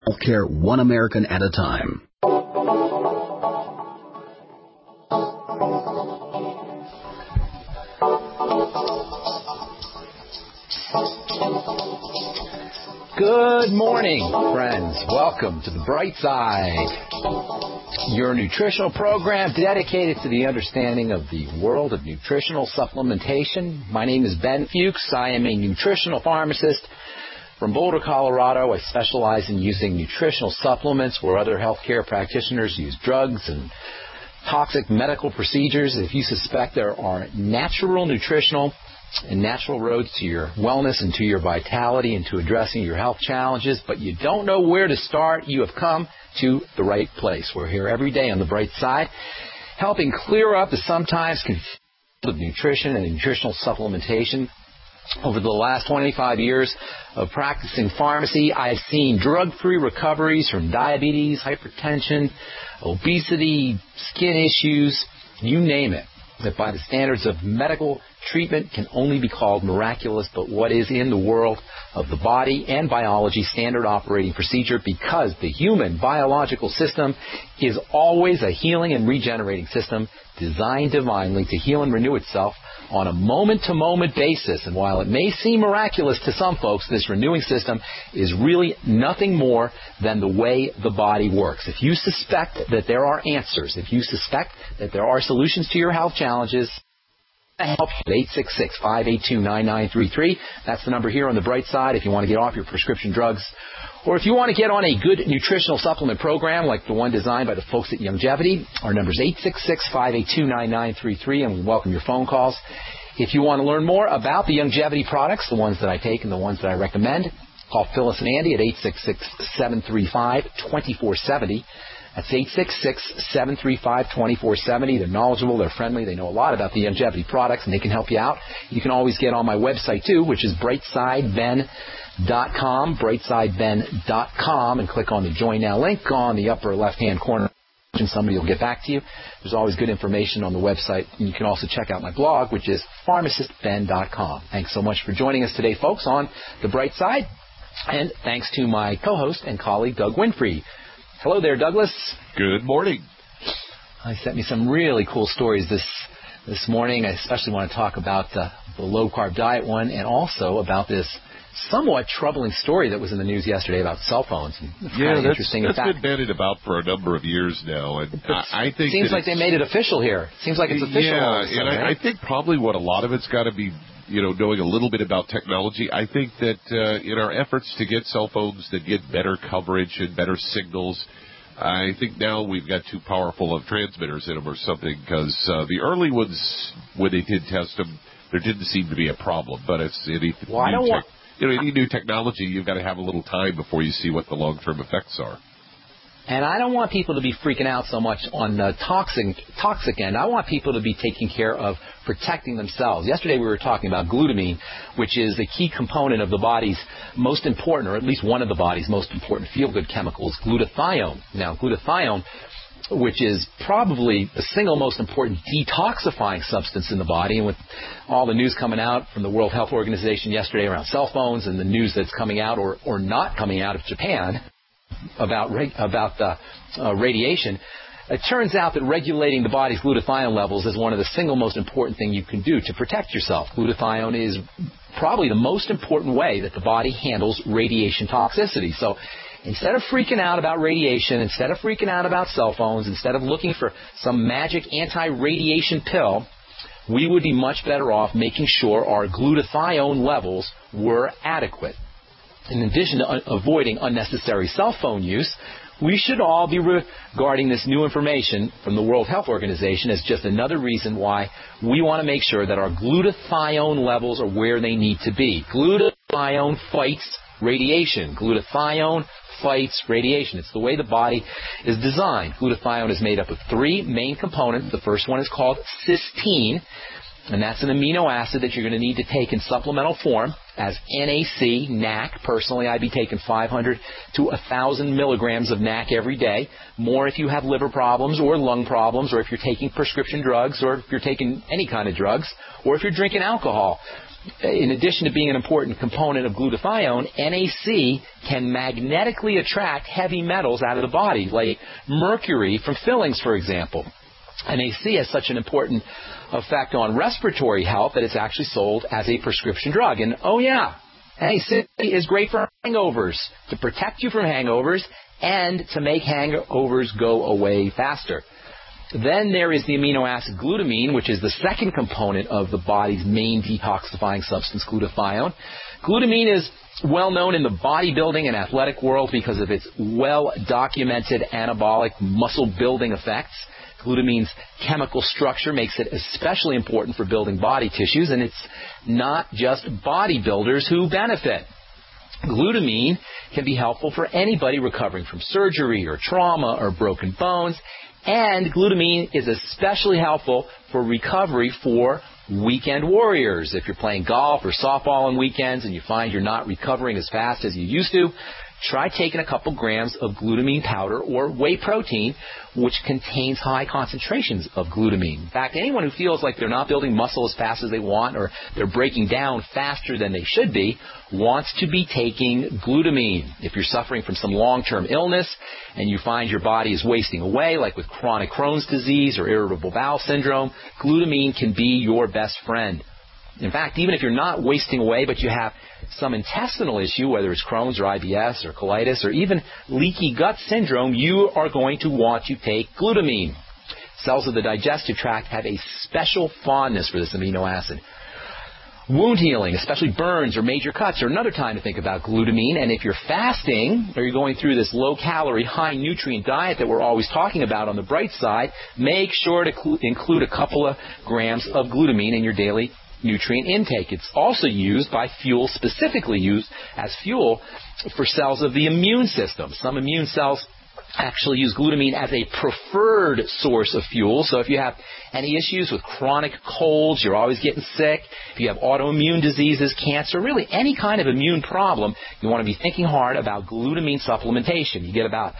Healthcare, one American at a time. Good morning, friends. Welcome to The Bright Side, your nutritional program dedicated to the understanding of the world of nutritional supplementation. My name is Ben Fuchs. I am a nutritional pharmacist from Boulder, Colorado. I specialize in using nutritional supplements where other healthcare practitioners use drugs and toxic medical procedures. If you suspect there are natural nutritional and natural roads to your wellness and to your vitality and to addressing your health challenges, but you don't know where to start, you have come to the right place. We're here every day on The Bright Side, helping clear up the sometimes confusion of nutrition and nutritional supplementation. Over the last 25 years of practicing pharmacy, I've seen drug-free recoveries from diabetes, hypertension, obesity, skin issues, you name it, that by the standards of medical treatment can only be called miraculous, but what is in the world of the body and biology standard operating procedure, because the human biological system is always a healing and regenerating system designed divinely to heal and renew itself on a moment-to-moment basis. And while it may seem miraculous to some folks, this renewing system is really nothing more than the way the body works. If you suspect that there are answers, if you suspect that there are solutions to your health challenges, help you at 866-582-9933. That's the number here on The Bright Side if you want to get off your prescription drugs. Or if you want to get on a good nutritional supplement program like the one designed by the folks at Youngevity, our number is 866-582-9933, and we welcome your phone calls. If you want to learn more about the Youngevity products, the ones that I take and the ones that I recommend, call Phyllis and Andy at 866-735-2470. That's 866-735-2470. They're knowledgeable, they're friendly, they know a lot about the Youngevity products, and they can help you out. You can always get on my website, too, which is brightsideben.com, brightsideben.com, and click on the Join Now link on the upper left-hand corner, and somebody will get back to you. There's always good information on the website, and you can also check out my blog, which is pharmacistben.com. Thanks so much for joining us today, folks, on The Bright Side, and thanks to my co-host and colleague, Doug Winfrey. Hello there, Douglas. Good morning. I sent me some really cool stories this morning. I especially want to talk about the low-carb diet one, and also about this somewhat troubling story that was in the news yesterday about cell phones. Yeah, that's been bandied about for a number of years now. And I think seems like they made it official here. Seems like it's official. Yeah, and I think probably what a lot of it's got to be, knowing a little bit about technology. I think that in our efforts to get cell phones that get better coverage and better signals, I think now we've got too powerful of transmitters in them or something, because the early ones, when they did test them, there didn't seem to be a problem. But it's any new technology, you've got to have a little time before you see what the long-term effects are. And I don't want people to be freaking out so much on the toxic end. I want people to be taking care of protecting themselves. Yesterday we were talking about glutamine, which is a key component of the body's most important, or at least one of the body's most important feel-good chemicals, glutathione. Now, glutathione, which is probably the single most important detoxifying substance in the body, and with all the news coming out from the World Health Organization yesterday around cell phones and the news that's coming out or not coming out of Japan about the radiation, it turns out that regulating the body's glutathione levels is one of the single most important thing you can do to protect yourself. Glutathione is probably the most important way that the body handles radiation toxicity. So instead of freaking out about radiation, instead of freaking out about cell phones, instead of looking for some magic anti-radiation pill, we would be much better off making sure our glutathione levels were adequate. In addition to avoiding unnecessary cell phone use, we should all be regarding this new information from the World Health Organization as just another reason why we want to make sure that our glutathione levels are where they need to be. Glutathione fights radiation. Glutathione fights radiation. It's the way the body is designed. Glutathione is made up of three main components. The first one is called cysteine, and that's an amino acid that you're going to need to take in supplemental form as NAC. Personally, I'd be taking 500 to 1,000 milligrams of NAC every day. More if you have liver problems or lung problems, or if you're taking prescription drugs, or if you're taking any kind of drugs, or if you're drinking alcohol. in addition to being an important component of glutathione, NAC can magnetically attract heavy metals out of the body, like mercury from fillings, for example. NAC has such an important effect on respiratory health that it's actually sold as a prescription drug. And oh yeah, NAC is great for hangovers, to protect you from hangovers and to make hangovers go away faster. Then there is the amino acid glutamine, which is the second component of the body's main detoxifying substance, glutathione. Glutamine is well known in the bodybuilding and athletic world because of its well-documented anabolic muscle-building effects. Glutamine's chemical structure makes it especially important for building body tissues, and it's not just bodybuilders who benefit. Glutamine can be helpful for anybody recovering from surgery or trauma or broken bones, and glutamine is especially helpful for recovery for weekend warriors. If you're playing golf or softball on weekends and you find you're not recovering as fast as you used to, try taking a couple grams of glutamine powder or whey protein, which contains high concentrations of glutamine. In fact, anyone who feels like they're not building muscle as fast as they want or they're breaking down faster than they should be wants to be taking glutamine. If you're suffering from some long-term illness and you find your body is wasting away, like with chronic Crohn's disease or irritable bowel syndrome, glutamine can be your best friend. In fact, even if you're not wasting away, but you have some intestinal issue, whether it's Crohn's or IBS or colitis or even leaky gut syndrome, you are going to want to take glutamine. Cells of the digestive tract have a special fondness for this amino acid. Wound healing, especially burns or major cuts, are another time to think about glutamine. And if you're fasting or you're going through this low-calorie, high-nutrient diet that we're always talking about on the bright side, make sure to include a couple of grams of glutamine in your daily nutrient intake. It's also used by fuel, specifically used as fuel for cells of the immune system. Some immune cells actually use glutamine as a preferred source of fuel. So if you have any issues with chronic colds, you're always getting sick, if you have autoimmune diseases, cancer, really any kind of immune problem, you want to be thinking hard about glutamine supplementation. You get about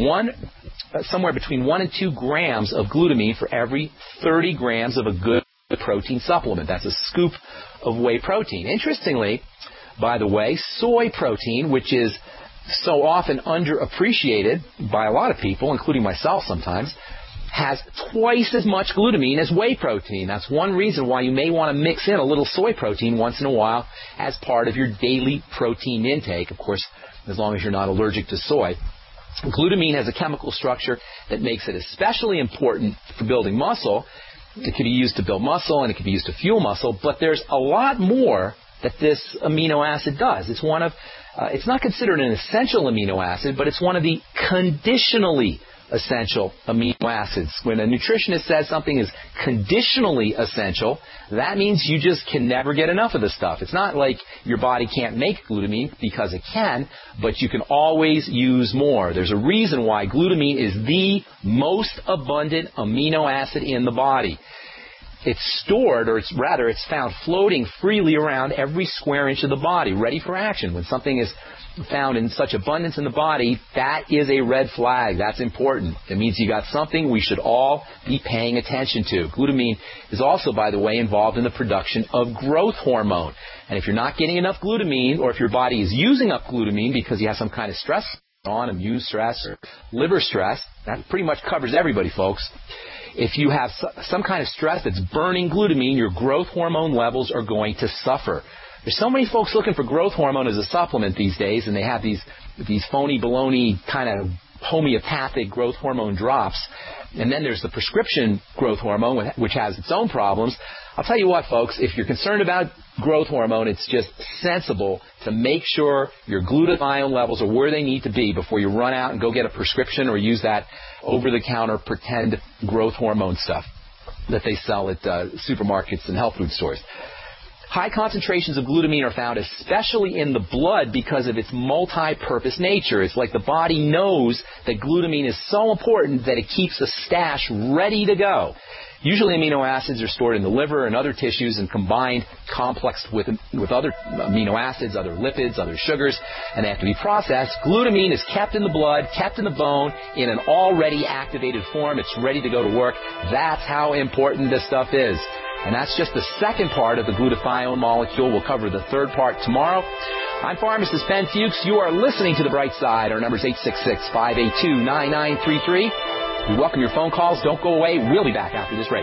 somewhere between 1 and 2 grams of glutamine for every 30 grams of a good protein supplement. That's a scoop of whey protein. Interestingly, by the way, soy protein, which is so often underappreciated by a lot of people, including myself sometimes, has twice as much glutamine as whey protein. That's one reason why you may want to mix in a little soy protein once in a while as part of your daily protein intake, of course, as long as you're not allergic to soy. Glutamine has a chemical structure that makes it especially important for building muscle. It can be used to build muscle and it can be used to fuel muscle, but there's a lot more that this amino acid does. It's not considered an essential amino acid, but it's one of the conditionally essential amino acids. When a nutritionist says something is conditionally essential, that means you just can never get enough of the stuff. It's not like your body can't make glutamine, because it can, but you can always use more. There's a reason why glutamine is the most abundant amino acid in the body. It's stored, or it's found floating freely around every square inch of the body, ready for action. When something is found in such abundance in the body, that is a red flag. That's important. It means you got something we should all be paying attention to. Glutamine is also, by the way, involved in the production of growth hormone. And if you're not getting enough glutamine, or if your body is using up glutamine because you have some kind of stress on, immune stress or liver stress, that pretty much covers everybody, folks. If you have some kind of stress that's burning glutamine, your growth hormone levels are going to suffer. There's so many folks looking for growth hormone as a supplement these days, and they have these phony baloney kind of homeopathic growth hormone drops. And then there's the prescription growth hormone, which has its own problems. I'll tell you what, folks, if you're concerned about growth hormone, it's just sensible to make sure your glutathione levels are where they need to be before you run out and go get a prescription or use that over-the-counter pretend growth hormone stuff that they sell at supermarkets and health food stores. High concentrations of glutamine are found especially in the blood because of its multi-purpose nature. It's like the body knows that glutamine is so important that it keeps a stash ready to go. Usually amino acids are stored in the liver and other tissues and combined, complexed with other amino acids, other lipids, other sugars, and they have to be processed. Glutamine is kept in the blood, kept in the bone, in an already activated form. It's ready to go to work. That's how important this stuff is. And that's just the second part of the glutathione molecule. We'll cover the third part tomorrow. I'm pharmacist Ben Fuchs. You are listening to The Bright Side. Our number is 866-582-9933. We welcome your phone calls. Don't go away. We'll be back after this break.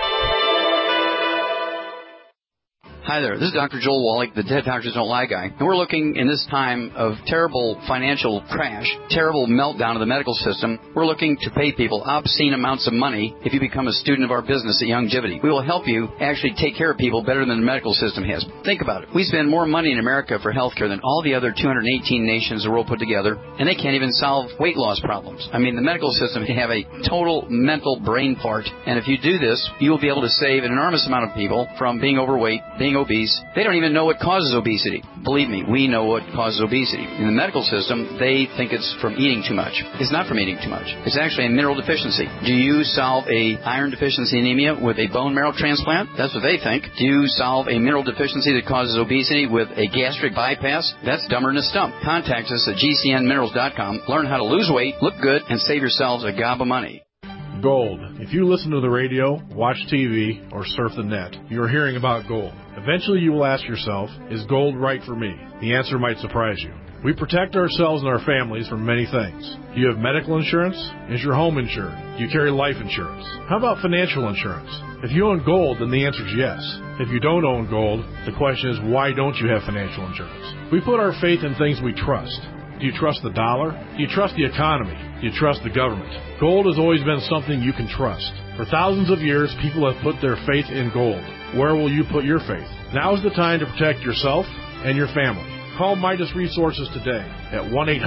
Hi there, this is Dr. Joel Wallach, the Dead Doctors Don't Lie guy. And we're looking in this time of terrible financial crash, terrible meltdown of the medical system, we're looking to pay people obscene amounts of money if you become a student of our business at Youngevity. We will help you actually take care of people better than the medical system has. Think about it. We spend more money in America for healthcare than all the other 218 nations the world put together, and they can't even solve weight loss problems. I mean, the medical system can have a total mental brain part, and if you do this, you will be able to save an enormous amount of people from being overweight, being obese. They don't even know what causes obesity. Believe me, we know what causes obesity. In the medical system, they think it's from eating too much. It's not from eating too much. It's actually a mineral deficiency. Do you solve a iron deficiency anemia with a bone marrow transplant? That's what they think. Do you solve a mineral deficiency that causes obesity with a gastric bypass? That's dumber than a stump. Contact us at gcnminerals.com. Learn how to lose weight, look good, and save yourselves a gob of money. Gold. If you listen to the radio, watch TV, or surf the net, you are hearing about gold. Eventually you will ask yourself, is gold right for me? The answer might surprise you. We protect ourselves and our families from many things. Do you have medical insurance? Is your home insured? Do you carry life insurance? How about financial insurance? If you own gold, then the answer is yes. If you don't own gold, the question is, why don't you have financial insurance? We put our faith in things we trust. Do you trust the dollar? Do you trust the economy? Do you trust the government? Gold has always been something you can trust. For thousands of years, people have put their faith in gold. Where will you put your faith? Now is the time to protect yourself and your family. Call Midas Resources today at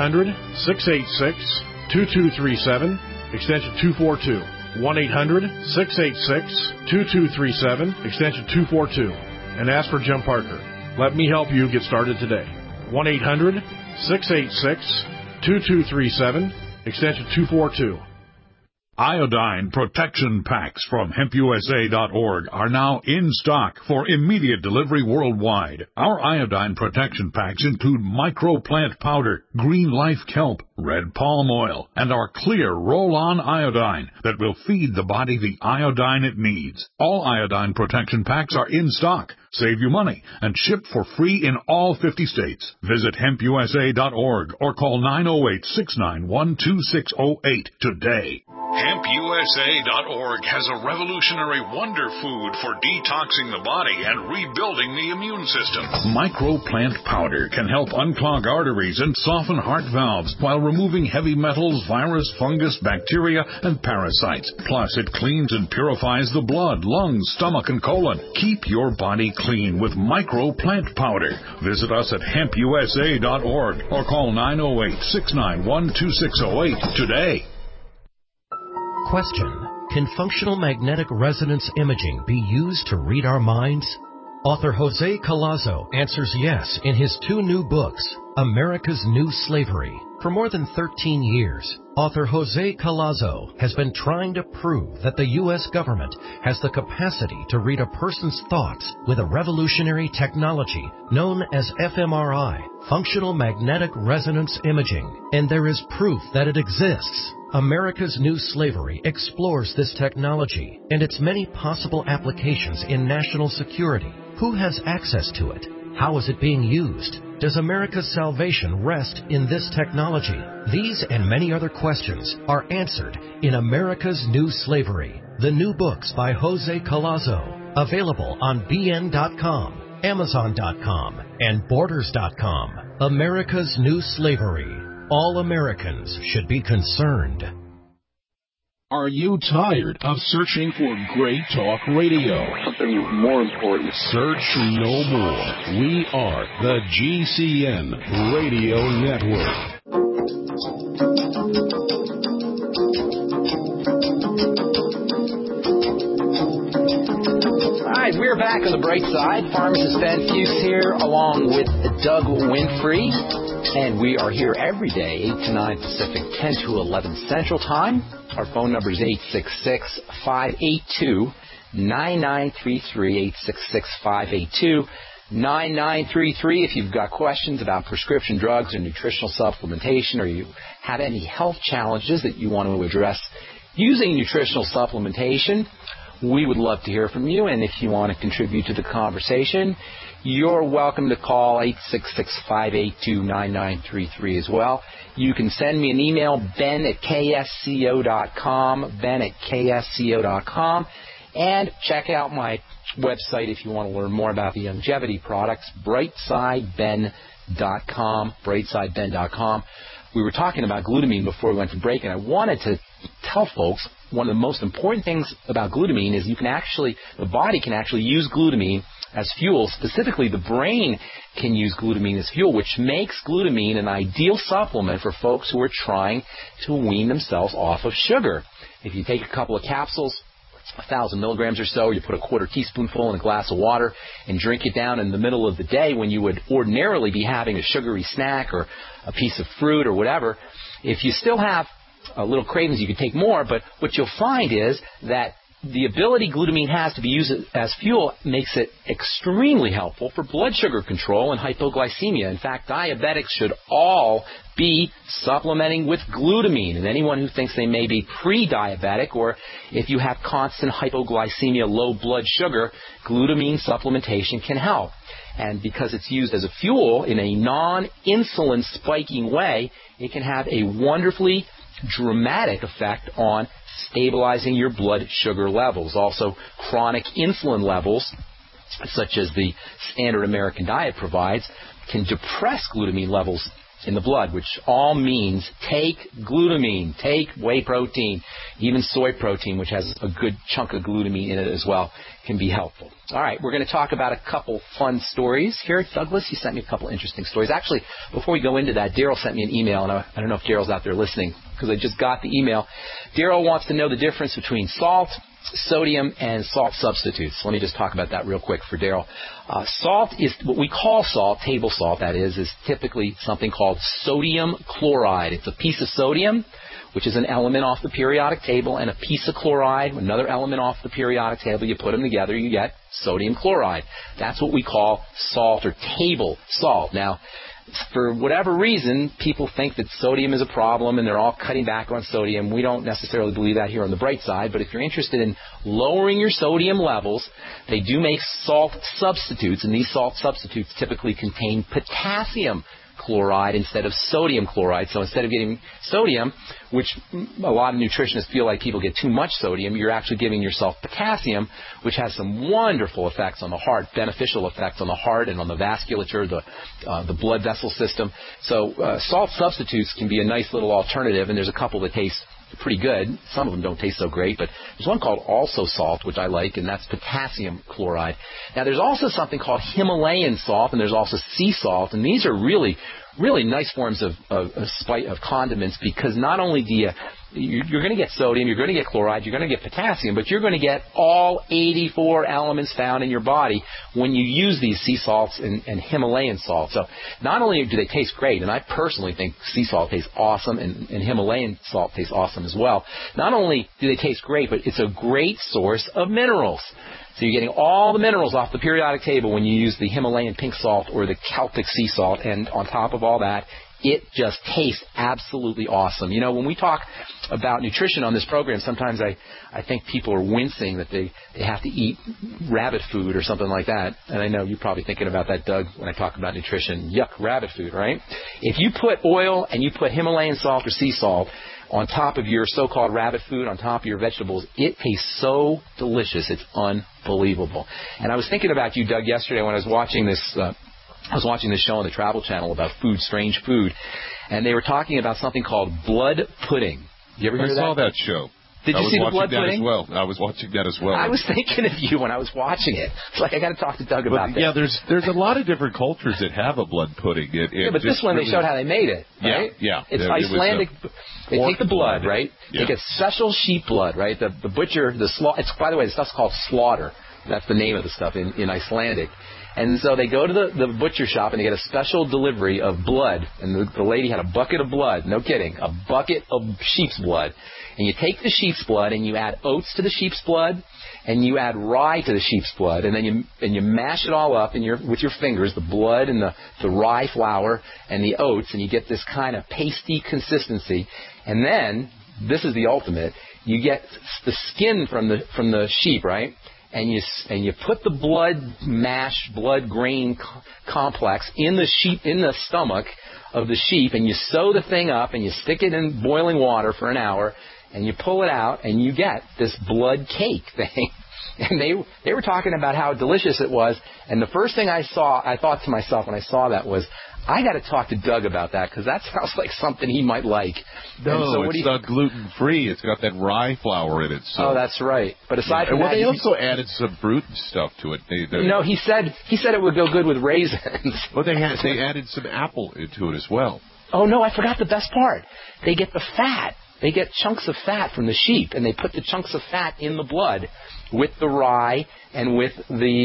1-800-686-2237, extension 242. 1-800-686-2237, extension 242, and ask for Jim Parker. Let me help you get started today. 1-800-686-2237, extension 242. Iodine protection packs from HempUSA.org are now in stock for immediate delivery worldwide. Our iodine protection packs include microplant powder, green life kelp, red palm oil, and our clear roll-on iodine that will feed the body the iodine it needs. All iodine protection packs are in stock. Save you money and ship for free in all 50 states. Visit HempUSA.org or call 908-691-2608 today. HempUSA.org has a revolutionary wonder food for detoxing the body and rebuilding the immune system. Microplant powder can help unclog arteries and soften heart valves while removing heavy metals, virus, fungus, bacteria, and parasites. Plus, it cleans and purifies the blood, lungs, stomach, and colon. Keep your body clean with Microplant powder. Visit us at HempUSA.org or call 908-691-2608 today. Question: can functional magnetic resonance imaging be used to read our minds? Author Jose Collazo answers yes in his 2 new books, America's New Slavery. For more than 13 years, author Jose Collazo has been trying to prove that the U.S. government has the capacity to read a person's thoughts with a revolutionary technology known as fMRI, functional magnetic resonance imaging, and there is proof that it exists. America's New Slavery explores this technology and its many possible applications in national security. Who has access to it? How is it being used? Does America's salvation rest in this technology? These and many other questions are answered in America's New Slavery, the new books by Jose Collazo, available on BN.com, Amazon.com, and Borders.com. America's New Slavery. All Americans should be concerned. Are you tired of searching for great talk radio? Something more important. Search no more. We are the GCN Radio Network. All right, we're back on the bright side. Pharmacist Ben Fuchs here, along with Doug Winfrey. And we are here every day, 8 to 9 Pacific, 10 to 11 Central Time. Our phone number is 866-582-9933, 866-582-9933. If you've got questions about prescription drugs or nutritional supplementation, or you have any health challenges that you want to address using nutritional supplementation, We would love to hear from you, and if you want to contribute to the conversation, you're welcome to call 866-582-9933 as well. You can send me an email, ben@ksco.com, ben@ksco.com, and check out my website if you want to learn more about the longevity products, brightsideben.com, brightsideben.com. We were talking about glutamine before we went to break, and I wanted to tell folks one of the most important things about glutamine is the body can actually use glutamine as fuel. Specifically, the brain can use glutamine as fuel, which makes glutamine an ideal supplement for folks who are trying to wean themselves off of sugar. If you take a couple of capsules, 1,000 milligrams or so, you put a quarter teaspoonful in a glass of water and drink it down in the middle of the day when you would ordinarily be having a sugary snack or a piece of fruit or whatever. If you still have a little cravings, you can take more, but what you'll find is that the ability glutamine has to be used as fuel makes it extremely helpful for blood sugar control and hypoglycemia. In fact, diabetics should all be supplementing with glutamine. And anyone who thinks they may be pre-diabetic, or if you have constant hypoglycemia, low blood sugar, glutamine supplementation can help. And because it's used as a fuel in a non-insulin spiking way, it can have a wonderfully dramatic effect on stabilizing your blood sugar levels. Also, chronic insulin levels, such as the standard American diet provides, can depress glutamine levels in the blood, which all means take glutamine, take whey protein, even soy protein, which has a good chunk of glutamine in it as well, can be helpful. All right, we're going to talk about a couple fun stories here. Douglas, you sent me a couple interesting stories. Actually, before we go into that, Daryl sent me an email, and I don't know if Daryl's out there listening because I just got the email. Daryl wants to know the difference between salt, sodium, and salt substitutes. Let me just talk about that real quick for Daryl. Salt is what we call salt, table salt that is typically something called sodium chloride. It's a piece of sodium, which is an element off the periodic table, and a piece of chloride, another element off the periodic table. You put them together, you get sodium chloride. That's what we call salt or table salt. Now, for whatever reason, people think that sodium is a problem and they're all cutting back on sodium. We don't necessarily believe that here on the bright side, but if you're interested in lowering your sodium levels, they do make salt substitutes, and these salt substitutes typically contain potassium chloride instead of sodium chloride. So instead of getting sodium, which a lot of nutritionists feel like people get too much sodium, you're actually giving yourself potassium, which has some wonderful effects on the heart, beneficial effects on the heart and on the vasculature, the blood vessel system. So salt substitutes can be a nice little alternative, and there's a couple that taste pretty good. Some of them don't taste so great, but there's one called Also Salt, which I like, and that's potassium chloride. Now, there's also something called Himalayan salt, and there's also sea salt, and these are really nice forms of condiments, because not only do you're going to get sodium, you're going to get chloride, you're going to get potassium, but you're going to get all 84 elements found in your body when you use these sea salts and Himalayan salt. So not only do they taste great, and I personally think sea salt tastes awesome and Himalayan salt tastes awesome as well, not only do they taste great, but it's a great source of minerals. So you're getting all the minerals off the periodic table when you use the Himalayan pink salt or the Celtic sea salt, and on top of all that, it just tastes absolutely awesome. You know, when we talk about nutrition on this program, sometimes I think people are wincing that they have to eat rabbit food or something like that. And I know you're probably thinking about that, Doug, when I talk about nutrition. Yuck, rabbit food, right? If you put oil and you put Himalayan salt or sea salt on top of your so-called rabbit food, on top of your vegetables, it tastes so delicious. It's unbelievable. And I was thinking about you, Doug, yesterday when I was watching this show on the Travel Channel about food, strange food, and they were talking about something called blood pudding. You ever heard of that? I saw that show. Did you see the blood pudding? I was watching that as well. I was thinking of you when I was watching it. It's like, I got to talk to Doug about that. Yeah, there's a lot of different cultures that have a blood pudding. But this one they showed how they made it, right? Yeah. It's Icelandic. They take the blood, right? Yeah. They get special sheep blood, right? The butcher, by the way, the stuff's called slaughter. That's the name of the stuff in Icelandic. And so they go to the butcher shop and they get a special delivery of blood. And the lady had a bucket of blood, no kidding, a bucket of sheep's blood. And you take the sheep's blood and you add oats to the sheep's blood, and you add rye to the sheep's blood, and then you mash it all up with your fingers, the blood and the rye flour and the oats, and you get this kind of pasty consistency. And then, this is the ultimate, you get the skin from the sheep, right? And you put the blood grain complex in the stomach of the sheep, and you sew the thing up, and you stick it in boiling water for an hour, and you pull it out, and you get this blood cake thing. And they were talking about how delicious it was. And the first thing I thought to myself when I saw that was, I got to talk to Doug about that, because that sounds like something he might like. No, it's not gluten-free. It's got that rye flour in it. So. Oh, that's right. But aside from that, they also added some fruit and stuff to it. No, he said it would go good with raisins. Well, they added some apple into it as well. Oh no, I forgot the best part. They get the fat. They get chunks of fat from the sheep, and they put the chunks of fat in the blood with the rye and with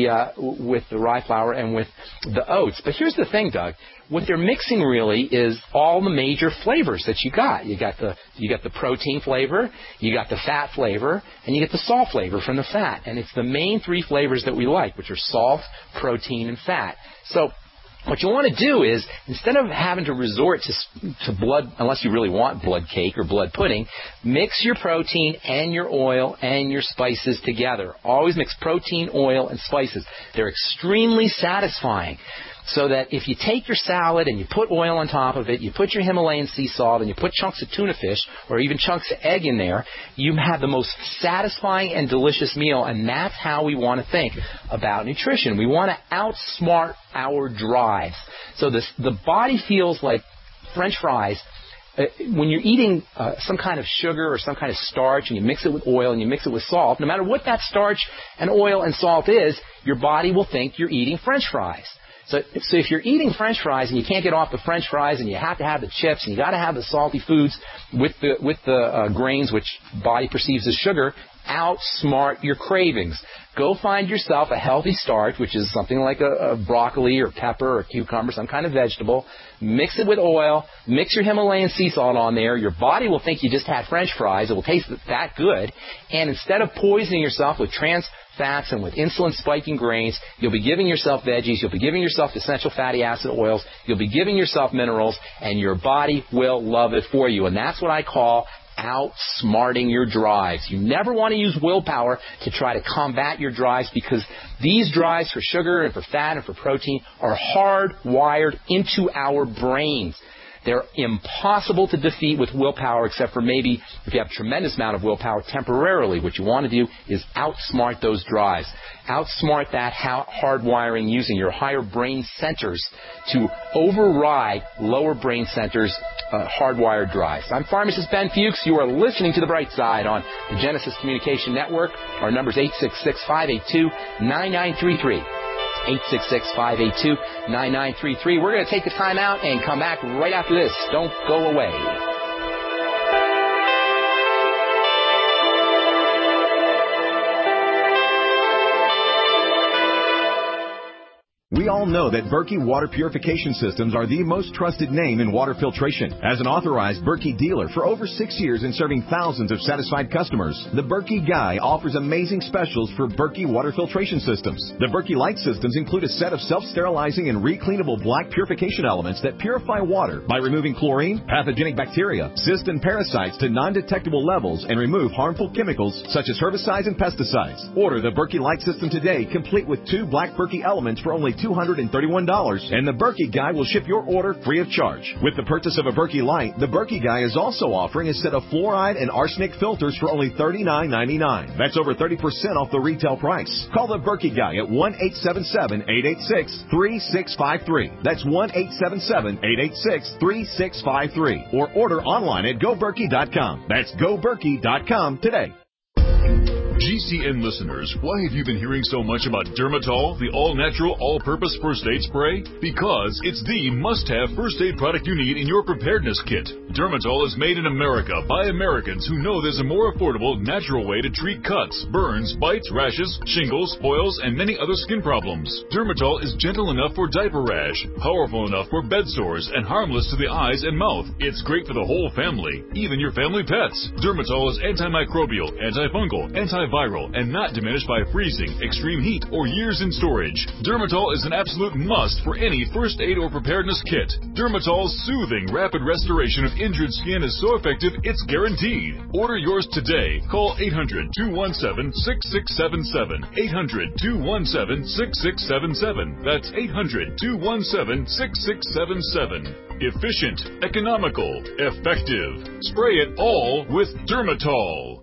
the rye flour and with the oats. But here's the thing, Doug. What they're mixing really is all the major flavors that you got. You got the protein flavor, you got the fat flavor, and you get the salt flavor from the fat. And it's the main three flavors that we like, which are salt, protein, and fat. So what you want to do is, instead of having to resort to blood, unless you really want blood cake or blood pudding, mix your protein and your oil and your spices together. Always mix protein, oil, and spices. They're extremely satisfying. So that if you take your salad and you put oil on top of it, you put your Himalayan sea salt, and you put chunks of tuna fish or even chunks of egg in there, you have the most satisfying and delicious meal. And that's how we want to think about nutrition. We want to outsmart our drives. So the body feels like French fries. When you're eating some kind of sugar or some kind of starch, and you mix it with oil and you mix it with salt, no matter what that starch and oil and salt is, your body will think you're eating French fries. So if you're eating French fries and you can't get off the French fries, and you have to have the chips, and you got to have the salty foods with the grains which body perceives as sugar, outsmart your cravings. Go find yourself a healthy starch, which is something like a broccoli or pepper or cucumber, some kind of vegetable. Mix it with oil. Mix your Himalayan sea salt on there. Your body will think you just had French fries. It will taste that good. And instead of poisoning yourself with trans fats and with insulin spiking grains, you'll be giving yourself veggies. You'll be giving yourself essential fatty acid oils. You'll be giving yourself minerals, and your body will love it for you. And that's what I call outsmarting your drives. You never want to use willpower to try to combat your drives, because these drives for sugar and for fat and for protein are hardwired into our brains. They're impossible to defeat with willpower, except for maybe if you have a tremendous amount of willpower temporarily. What you want to do is outsmart those drives. Outsmart that hardwiring using your higher brain centers to override lower brain centers' hardwired drives. I'm Pharmacist Ben Fuchs. You are listening to The Bright Side on the Genesis Communication Network. Our number is 866-582-9933. 866-582-9933. We're going to take the time out and come back right after this. Don't go away. We all know that Berkey Water Purification Systems are the most trusted name in water filtration. As an authorized Berkey dealer for over 6 years and serving thousands of satisfied customers, the Berkey Guy offers amazing specials for Berkey Water Filtration Systems. The Berkey Light Systems include a set of self-sterilizing and recleanable black purification elements that purify water by removing chlorine, pathogenic bacteria, cysts, and parasites to non-detectable levels and remove harmful chemicals such as herbicides and pesticides. Order the Berkey Light System today, complete with 2 black Berkey elements for only $231, and the Berkey Guy will ship your order free of charge. With the purchase of a Berkey Light, the Berkey Guy is also offering a set of fluoride and arsenic filters for only $39.99. That's over 30% off the retail price. Call the Berkey Guy at 1-877-886-3653. That's 1-877-886-3653. Or order online at GoBerkey.com. That's GoBerkey.com today. GCN listeners, why have you been hearing so much about Dermatol, the all-natural, all-purpose first aid spray? Because it's the must-have first aid product you need in your preparedness kit. Dermatol is made in America by Americans who know there's a more affordable, natural way to treat cuts, burns, bites, rashes, shingles, boils, and many other skin problems. Dermatol is gentle enough for diaper rash, powerful enough for bed sores, and harmless to the eyes and mouth. It's great for the whole family, even your family pets. Dermatol is antimicrobial, antifungal, antiviral, antiviral and not diminished by freezing, extreme heat, or years in storage. Dermatol is an absolute must for any first aid or preparedness kit. Dermatol's soothing, rapid restoration of injured skin is so effective, it's guaranteed. Order yours today. Call 800-217-6677. 800-217-6677. That's 800-217-6677. Efficient, economical, effective. Spray it all with Dermatol.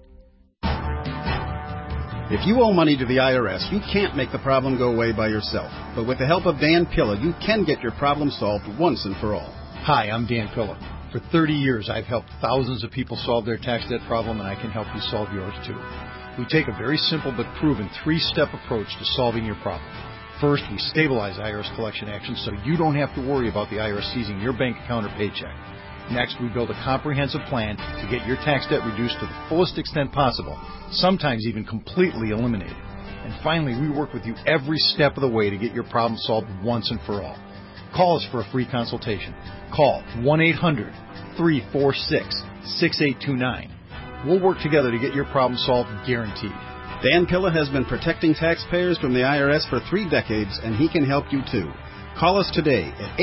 If you owe money to the IRS, you can't make the problem go away by yourself. But with the help of Dan Pilla, you can get your problem solved once and for all. Hi, I'm Dan Pilla. For 30 years, I've helped thousands of people solve their tax debt problem, and I can help you solve yours too. We take a very simple but proven 3-step approach to solving your problem. First, we stabilize IRS collection actions so you don't have to worry about the IRS seizing your bank account or paycheck. Next, we build a comprehensive plan to get your tax debt reduced to the fullest extent possible, sometimes even completely eliminated. And finally, we work with you every step of the way to get your problem solved once and for all. Call us for a free consultation. Call 1-800-346-6829. We'll work together to get your problem solved, guaranteed. Dan Pilla has been protecting taxpayers from the IRS for 3 decades, and he can help you too. Call us today at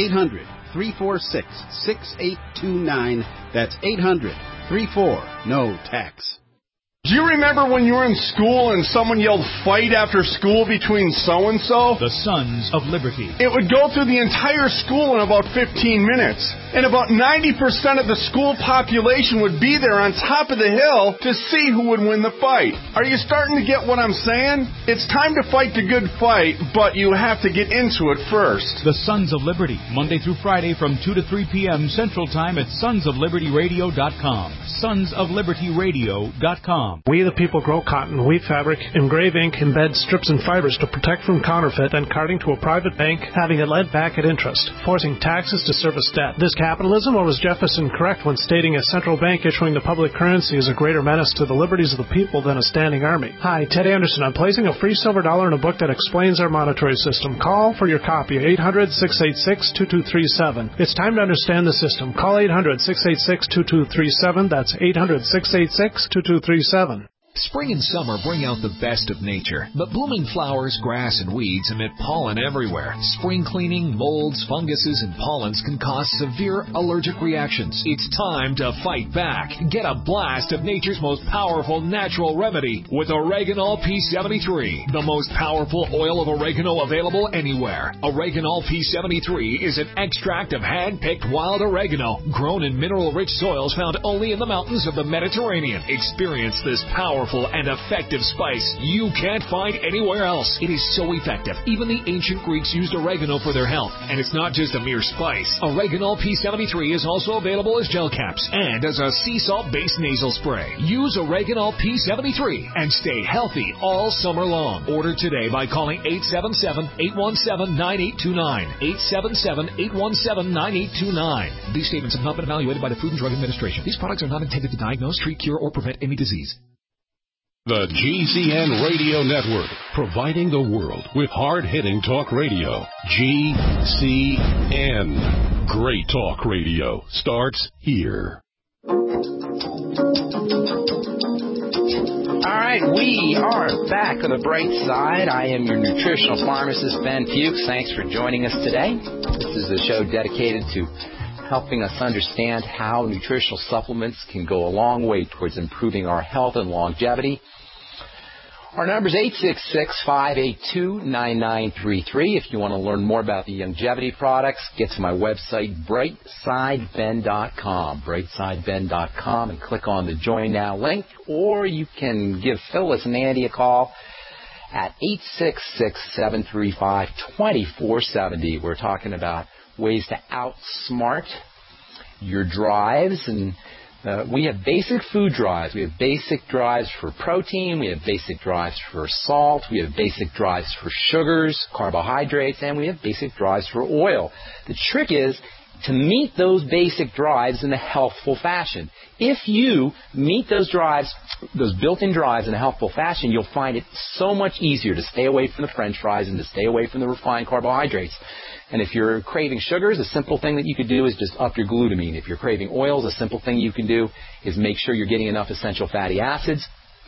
800-346-6829. That's 800-34-NO-TAX. Do you remember when you were in school and someone yelled fight after school between so-and-so? The Sons of Liberty. It would go through the entire school in about 15 minutes. And about 90% of the school population would be there on top of the hill to see who would win the fight. Are you starting to get what I'm saying? It's time to fight the good fight, but you have to get into it first. The Sons of Liberty, Monday through Friday from 2 to 3 p.m. Central Time at sonsoflibertyradio.com. sonsoflibertyradio.com. We the people grow cotton, weave fabric, engrave ink, embed strips and fibers to protect from counterfeit and carting to a private bank, having it led back at interest, forcing taxes to service debt. This capitalism, or was Jefferson correct when stating a central bank issuing the public currency is a greater menace to the liberties of the people than a standing army? Hi, Ted Anderson. I'm placing a free silver dollar in a book that explains our monetary system. Call for your copy, 800-686-2237. It's time to understand the system. Call 800-686-2237. That's 800-686-2237. Spring and summer bring out the best of nature, but blooming flowers, grass, and weeds emit pollen everywhere. Spring cleaning, molds, funguses, and pollens can cause severe allergic reactions. It's time to fight back. Get a blast of nature's most powerful natural remedy with Oreganol P73, the most powerful oil of oregano available anywhere. Oreganol P73 is an extract of hand-picked wild oregano grown in mineral-rich soils found only in the mountains of the Mediterranean. Experience this powerful and effective spice you can't find anywhere else. It is so effective. Even the ancient Greeks used oregano for their health. And it's not just a mere spice. Oreganol P73 is also available as gel caps and as a sea salt-based nasal spray. Use Oreganol P73 and stay healthy all summer long. Order today by calling 877-817-9829. 877-817-9829. These statements have not been evaluated by the Food and Drug Administration. These products are not intended to diagnose, treat, cure, or prevent any disease. The GCN Radio Network, providing the world with hard-hitting talk radio. GCN. Great talk radio starts here. All right, we are back on the bright side. I am your nutritional pharmacist, Ben Fuchs. Thanks for joining us today. This is a show dedicated to helping us understand how nutritional supplements can go a long way towards improving our health and longevity. Our number is 866-582-9933. If you want to learn more about the longevity products, get to my website, brightsideben.com, brightsideben.com, and click on the Join Now link. Or you can give Phyllis and Andy a call at 866-735-2470. We're talking about ways to outsmart your drives, and we have basic food drives. We have basic drives for protein. We have basic drives for salt. We have basic drives for sugars, carbohydrates, and we have basic drives for oil. The trick is to meet those basic drives in a healthful fashion. If you meet those drives, those built-in drives in a healthful fashion, you'll find it so much easier to stay away from the French fries and to stay away from the refined carbohydrates. And if you're craving sugars, a simple thing that you could do is just up your glutamine. If you're craving oils, a simple thing you can do is make sure you're getting enough essential fatty acids.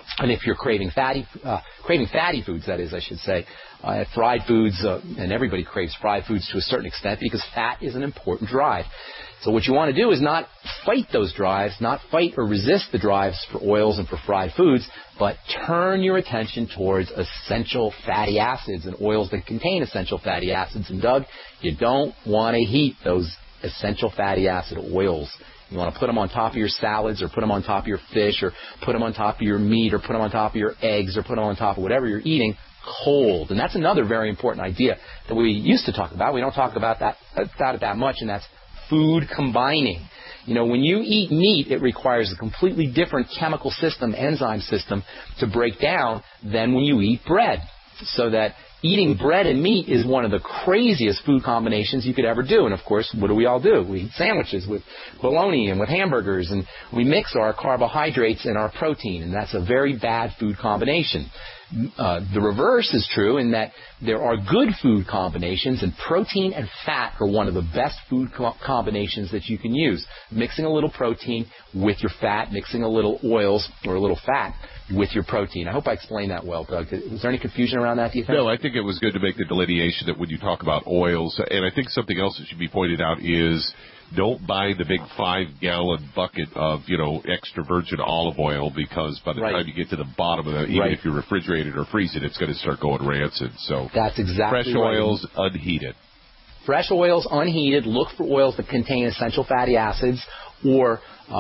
And if you're craving fatty foods, that is, I should say, fried foods, and everybody craves fried foods to a certain extent because fat is an important drive. So what you want to do is not fight those drives, not fight or resist the drives for oils and for fried foods, but turn your attention towards essential fatty acids and oils that contain essential fatty acids. And Doug, you don't want to heat those essential fatty acid oils. You want to put them on top of your salads or put them on top of your fish or put them on top of your meat or put them on top of your eggs or put them on top of whatever you're eating cold. And that's another very important idea that we used to talk about. We don't talk about that much, and that's food combining. You know, when you eat meat, it requires a completely different chemical system, enzyme system, to break down than when you eat bread. So that eating bread and meat is one of the craziest food combinations you could ever do. And, of course, what do? We eat sandwiches with bologna and with hamburgers, and we mix our carbohydrates and our protein, and that's a very bad food combination. The reverse is true in that there are good food combinations, and protein and fat are one of the best food combinations that you can use. Mixing a little protein with your fat, mixing a little oils or a little fat with your protein. I hope I explained that well, Doug. Was there any confusion around that, do you think? No, I think it was good to make the delineation that when you talk about oils, and I think something else that should be pointed out is don't buy the big 5-gallon bucket of, extra virgin olive oil, because by the time you get to the bottom of that, even if you refrigerate it or freeze it, it's going to start going rancid. So that's exactly fresh oils, unheated. Fresh oils, unheated. Look for oils that contain essential fatty acids or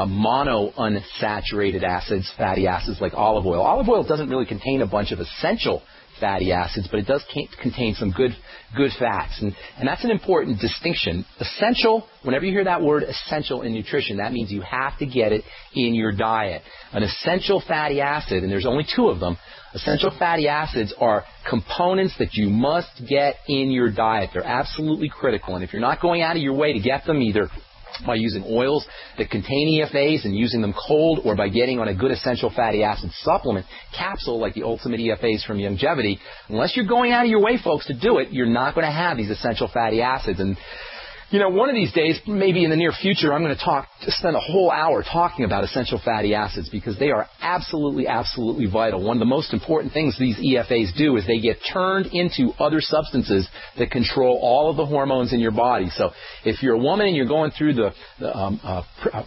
monounsaturated acids, fatty acids like olive oil. Olive oil doesn't really contain a bunch of essential fatty acids, but it does contain some good fats. And that's an important distinction. Essential, whenever you hear that word essential in nutrition, that means you have to get it in your diet. An essential fatty acid, and there's only 2 of them, essential fatty acids are components that you must get in your diet. They're absolutely critical. And if you're not going out of your way to get them, either by using oils that contain EFAs and using them cold, or by getting on a good essential fatty acid supplement capsule like the Ultimate EFAs from Youngevity, unless you're going out of your way, folks, to do it, you're not going to have these essential fatty acids. And one of these days, maybe in the near future, I'm going to spend a whole hour talking about essential fatty acids, because they are absolutely, absolutely vital. One of the most important things these EFAs do is they get turned into other substances that control all of the hormones in your body. So if you're a woman and you're going through the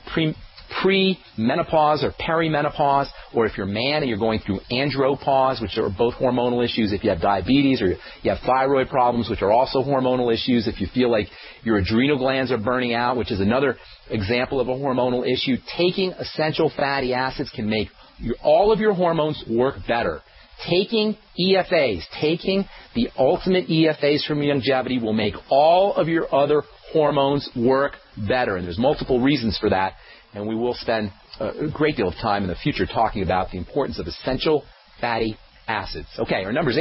pre-menopause or perimenopause, or if you're a man and you're going through andropause, which are both hormonal issues, if you have diabetes or you have thyroid problems, which are also hormonal issues, if you feel like your adrenal glands are burning out, which is another example of a hormonal issue, taking essential fatty acids can make all of your hormones work better. Taking EFAs, taking the Ultimate EFAs from Youngevity will make all of your other hormones work better. And there's multiple reasons for that. And we will spend a great deal of time in the future talking about the importance of essential fatty acids. Okay, our number is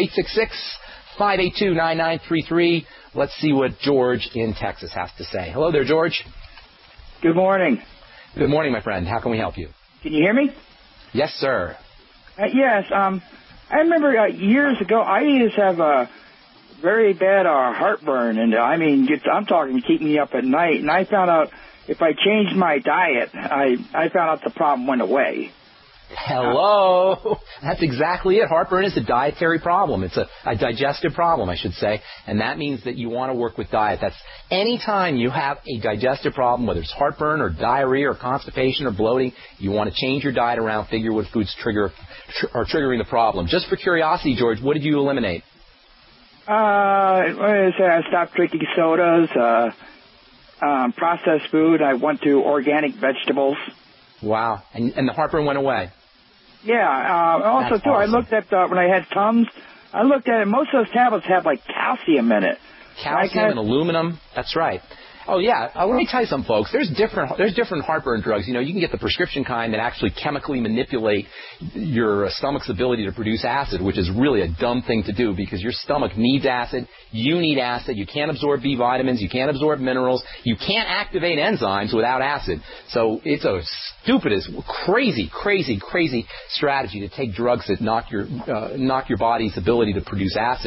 866-582-9933. Let's see what George in Texas has to say. Hello there, George. Good morning. Good morning, my friend. How can we help you? Can you hear me? Yes, sir. Yes. I remember years ago, I used to have a very bad heartburn. And, I'm talking keeping me up at night. And I found out if I changed my diet, I found out the problem went away. Hello. That's exactly it. Heartburn is a dietary problem. It's a digestive problem, I should say. And that means that you want to work with diet. That's any time you have a digestive problem, whether it's heartburn or diarrhea or constipation or bloating, you want to change your diet around, figure what foods are triggering the problem. Just for curiosity, George, what did you eliminate? I stopped drinking sodas, processed food. I went to organic vegetables. Wow. And the heartburn went away? Yeah. Also, That's too, awesome. I looked at, when I had Tums, I looked at it. Most of those tablets have, calcium in it. Calcium and aluminum. That's right. Oh, yeah. Let me tell you something, folks. There's different heartburn drugs. You can get the prescription kind that actually chemically manipulate your stomach's ability to produce acid, which is really a dumb thing to do because your stomach needs acid. You need acid. You can't absorb B vitamins. You can't absorb minerals. You can't activate enzymes without acid. So it's a stupidest, crazy strategy to take drugs that knock your body's ability to produce acid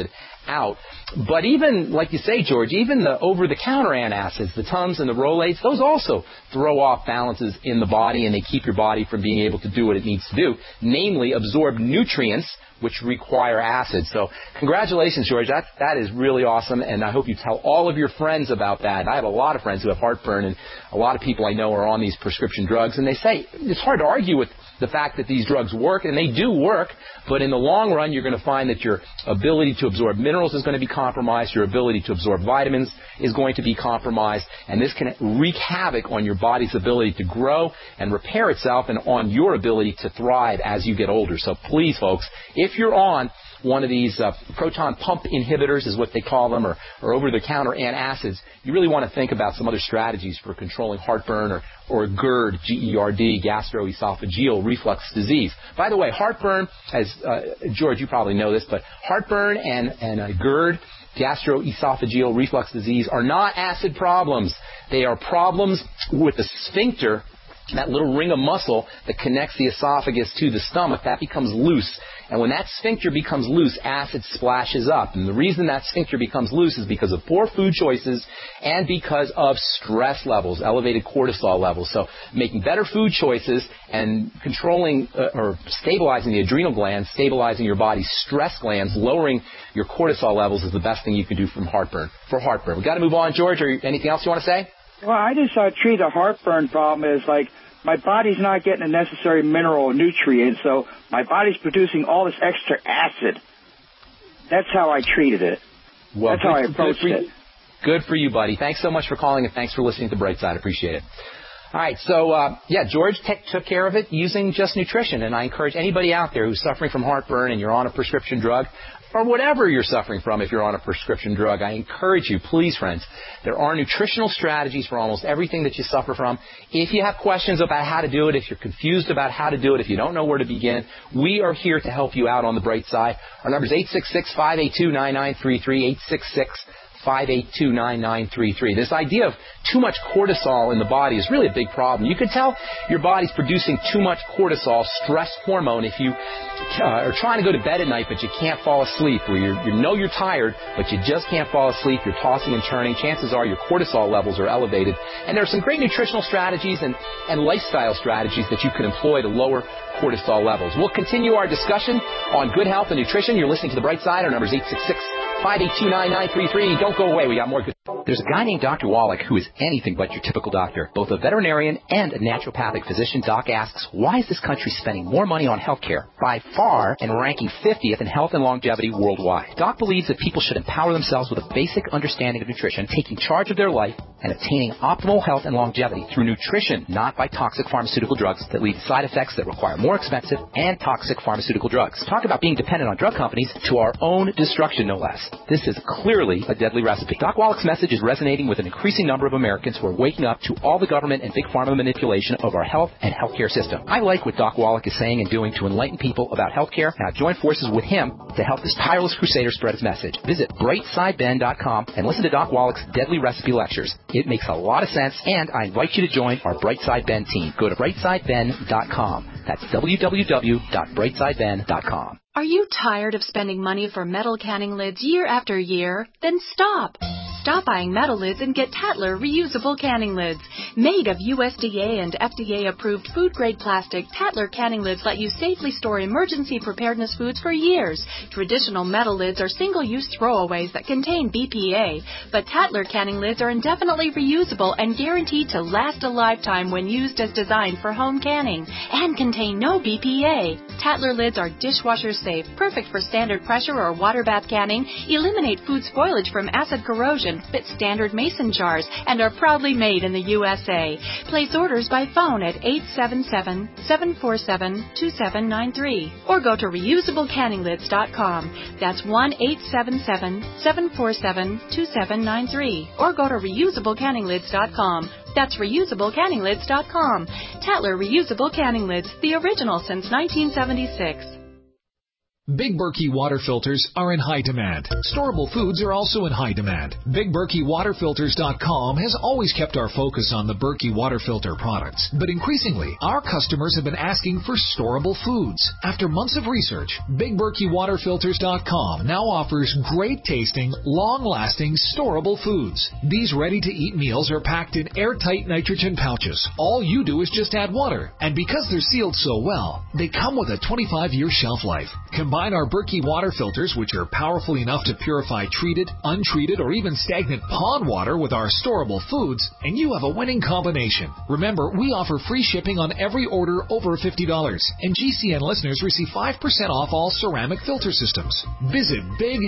out. But even, like you say, George, even the over-the-counter antacids, the Tums and the Rolaids, those also throw off balances in the body, and they keep your body from being able to do what it needs to do, namely absorb nutrients which require acid. So congratulations, George. That is really awesome, and I hope you tell all of your friends about that. I have a lot of friends who have heartburn, and a lot of people I know are on these prescription drugs, and they say it's hard to argue with the fact that these drugs work, and they do work, but in the long run, you're going to find that your ability to absorb minerals is going to be compromised, your ability to absorb vitamins is going to be compromised, and this can wreak havoc on your body's ability to grow and repair itself and on your ability to thrive as you get older. So please, folks, if you're on one of these proton pump inhibitors is what they call them, or over-the-counter antacids, you really want to think about some other strategies for controlling heartburn or GERD, G-E-R-D, gastroesophageal reflux disease. By the way, heartburn, as George, you probably know this, but heartburn and GERD, gastroesophageal reflux disease, are not acid problems. They are problems with the sphincter, that little ring of muscle that connects the esophagus to the stomach. That becomes loose. And when that sphincter becomes loose, acid splashes up. And the reason that sphincter becomes loose is because of poor food choices and because of stress levels, elevated cortisol levels. So making better food choices and controlling or stabilizing the adrenal glands, stabilizing your body's stress glands, lowering your cortisol levels is the best thing you can do for heartburn. We've got to move on, George. Anything else you want to say? Well, I just treat the heartburn problem as like my body's not getting the necessary mineral nutrients, so my body's producing all this extra acid. That's how I treated it. Well, that's how I approached it. Good for you, buddy. Thanks so much for calling, and thanks for listening to Brightside. Appreciate it. All right, so, George took care of it using just nutrition, and I encourage anybody out there who's suffering from heartburn and you're on a prescription drug, or whatever you're suffering from if you're on a prescription drug, I encourage you, please, friends, there are nutritional strategies for almost everything that you suffer from. If you have questions about how to do it, if you're confused about how to do it, if you don't know where to begin, we are here to help you out on the bright side. Our number is 866-582-9933, 866-582-9933. This idea of too much cortisol in the body is really a big problem. You can tell your body's producing too much cortisol, stress hormone, if you are trying to go to bed at night but you can't fall asleep, or you know you're tired but you just can't fall asleep, you're tossing and turning, chances are your cortisol levels are elevated. And there are some great nutritional strategies and lifestyle strategies that you can employ to lower cortisol levels. We'll continue our discussion on good health and nutrition. You're listening to The Bright Side. Our number is 866-582-9933. Don't go away. We got more good. There's a guy named Dr. Wallach who is anything but your typical doctor. Both a veterinarian and a naturopathic physician, Doc asks, why is this country spending more money on health care by far and ranking 50th in health and longevity worldwide? Doc believes that people should empower themselves with a basic understanding of nutrition, taking charge of their life, and attaining optimal health and longevity through nutrition, not by toxic pharmaceutical drugs that lead to side effects that require more expensive and toxic pharmaceutical drugs. Talk about being dependent on drug companies to our own destruction, no less. This is clearly a deadly recipe. Doc Wallach's message is resonating with an increasing number of Americans who are waking up to all the government and big pharma manipulation of our health and healthcare system. I like what Doc Wallach is saying and doing to enlighten people about healthcare, and I've joined forces with him to help this tireless crusader spread his message. Visit brightsideben.com and listen to Doc Wallach's deadly recipe lectures. It makes a lot of sense, and I invite you to join our Brightside Ben team. Go to brightsideben.com. That's www.brightsideben.com. Are you tired of spending money for metal canning lids year after year? Then stop. Stop buying metal lids and get Tatler reusable canning lids. Made of USDA and FDA-approved food-grade plastic, Tatler canning lids let you safely store emergency preparedness foods for years. Traditional metal lids are single-use throwaways that contain BPA, but Tatler canning lids are indefinitely reusable and guaranteed to last a lifetime when used as designed for home canning and contain no BPA. Tatler lids are dishwasher safe, perfect for standard pressure or water bath canning, eliminate food spoilage from acid corrosion, fit standard mason jars, and are proudly made in the USA. Place orders by phone at 877-747-2793 or go to reusablecanninglids.com. That's 1-877-747-2793 or go to reusablecanninglids.com. That's reusablecanninglids.com. Tatler Reusable Canning Lids, the original since 1976. Big Berkey water filters are in high demand. Storable foods are also in high demand. BigBerkeyWaterFilters.com has always kept our focus on the Berkey water filter products, but increasingly, our customers have been asking for storable foods. After months of research, BigBerkeyWaterFilters.com now offers great-tasting, long-lasting, storable foods. These ready-to-eat meals are packed in airtight nitrogen pouches. All you do is just add water, and because they're sealed so well, they come with a 25-year shelf life. Combine our Berkey water filters, which are powerful enough to purify treated, untreated, or even stagnant pond water with our storable foods, and you have a winning combination. Remember, we offer free shipping on every order over $50, and GCN listeners receive 5% off all ceramic filter systems. Visit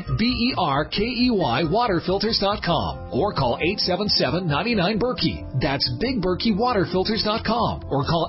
BigBerkeyWaterFilters.com or call 877-99-BERKEY. That's BigBerkeyWaterFilters.com or call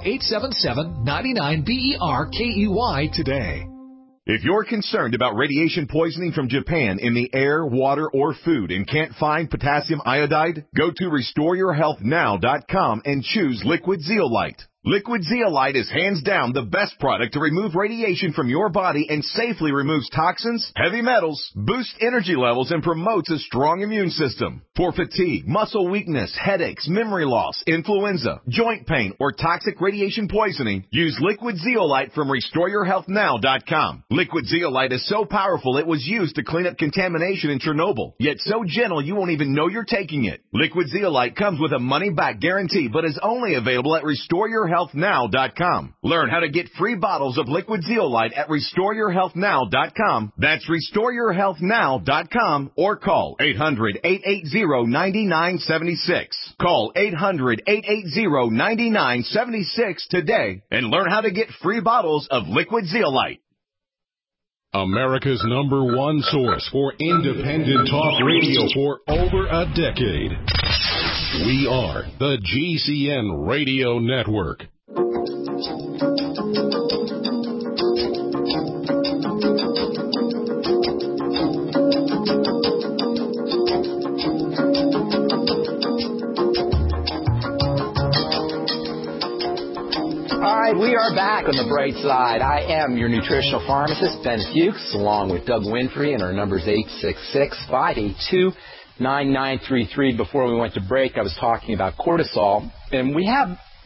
877-99-BERKEY today. If you're concerned about radiation poisoning from Japan in the air, water, or food and can't find potassium iodide, go to RestoreYourHealthNow.com and choose Liquid Zeolite. Liquid Zeolite is hands down the best product to remove radiation from your body and safely removes toxins, heavy metals, boosts energy levels, and promotes a strong immune system. For fatigue, muscle weakness, headaches, memory loss, influenza, joint pain, or toxic radiation poisoning, use Liquid Zeolite from RestoreYourHealthNow.com. Liquid Zeolite is so powerful it was used to clean up contamination in Chernobyl, yet so gentle you won't even know you're taking it. Liquid Zeolite comes with a money-back guarantee, but is only available at RestoreYourHealthNow.com. Learn how to get free bottles of Liquid Zeolite at RestoreYourHealthNow.com. That's RestoreYourHealthNow.com or call 800-880-9976. Call 800-880-9976 today and learn how to get free bottles of Liquid Zeolite. America's #1 source for independent talk radio for over a decade. We are the GCN Radio Network. All right, we are back on the bright side. I am your nutritional pharmacist, Ben Fuchs, along with Doug Winfrey, and our number is 866-582-9933. Before we went to break, I was talking about cortisol, and we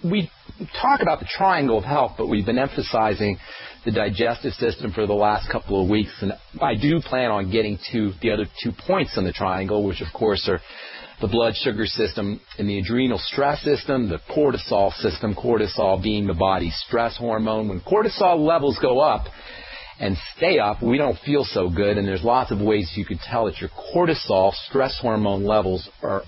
talk about the triangle of health, but we've been emphasizing the digestive system for the last couple of weeks, and I do plan on getting to the other 2 points in the triangle, which of course are the blood sugar system and the adrenal stress system, the cortisol system, cortisol being the body's stress hormone. When cortisol levels go up and stay up, we don't feel so good, and there's lots of ways you can tell that your cortisol stress hormone levels are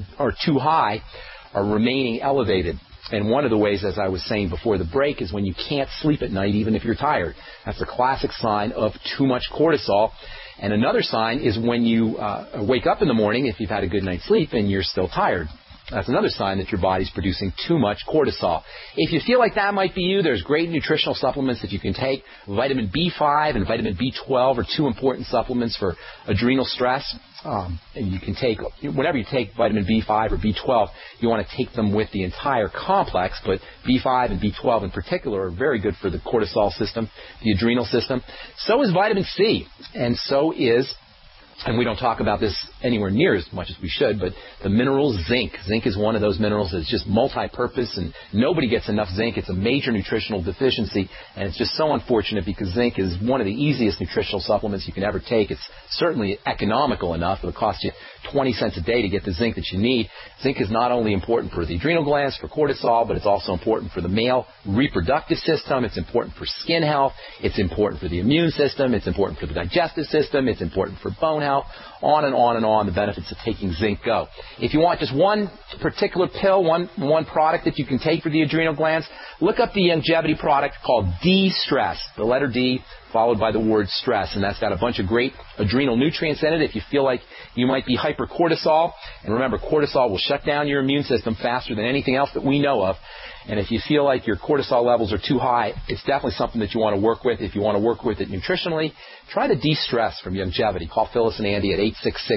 too high, are remaining elevated. And one of the ways, as I was saying before the break, is when you can't sleep at night even if you're tired. That's a classic sign of too much cortisol. And another sign is when you wake up in the morning, if you've had a good night's sleep, and you're still tired. That's another sign that your body's producing too much cortisol. If you feel like that might be you, there's great nutritional supplements that you can take. Vitamin B5 and vitamin B12 are two important supplements for adrenal stress. And you can take, whenever you take vitamin B5 or B12, you want to take them with the entire complex, but B5 and B12 in particular are very good for the cortisol system, the adrenal system. So is vitamin C, and so is, and we don't talk about this anywhere near as much as we should, but the mineral zinc. Zinc is one of those minerals that's just multi-purpose, and nobody gets enough zinc. It's a major nutritional deficiency, and it's just so unfortunate because zinc is one of the easiest nutritional supplements you can ever take. It's certainly economical enough. It'll cost you 20 cents a day to get the zinc that you need. Zinc is not only important for the adrenal glands, for cortisol, but it's also important for the male reproductive system. It's important for skin health. It's important for the immune system. It's important for the digestive system. It's important for bone health. On and on and on, the benefits of taking zinc go. If you want just one particular pill, one product that you can take for the adrenal glands, look up the longevity product called D-Stress, the letter D followed by the word stress, and that's got a bunch of great adrenal nutrients in it. If you feel like you might be hypercortisol, and remember, cortisol will shut down your immune system faster than anything else that we know of, and if you feel like your cortisol levels are too high, it's definitely something that you want to work with. If you want to work with it nutritionally, try the D-Stress from Longevity. Call Phyllis and Andy at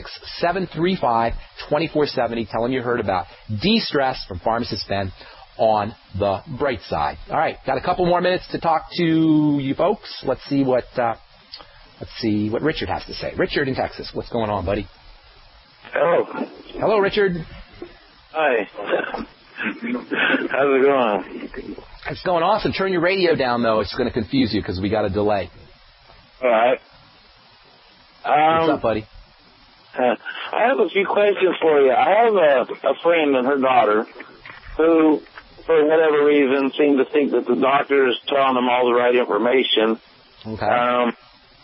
866-735-2470. Tell them you heard about D-Stress from Pharmacist Ben on the bright side. All right, got a couple more minutes to talk to you folks. Let's see what Let's see what Richard has to say. Richard in Texas, what's going on, buddy? Hello. Hello, Richard. Hi. How's it going? It's going awesome. Turn your radio down, though. It's going to confuse you because we got a delay. All right. What's up, buddy? I have a few questions for you. I have a friend and her daughter who, for whatever reason, seem to think that the doctor is telling them all the right information. Okay.